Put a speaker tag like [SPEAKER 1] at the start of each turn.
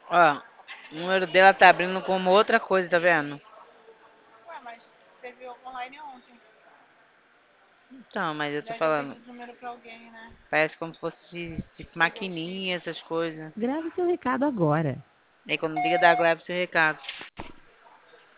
[SPEAKER 1] Ó, o número dela tá abrindo como outra coisa, tá vendo?
[SPEAKER 2] Ué, mas você viu online ontem.
[SPEAKER 1] Então, mas eu tô
[SPEAKER 2] Deve ter
[SPEAKER 1] falando,
[SPEAKER 2] perdido o número pra alguém, né?
[SPEAKER 1] parece como se fosse tipo,
[SPEAKER 2] Chegou
[SPEAKER 1] maquininha,
[SPEAKER 2] X.
[SPEAKER 1] essas coisas.
[SPEAKER 3] Grave seu recado agora.
[SPEAKER 1] Aí quando liga, dá grave seu recado.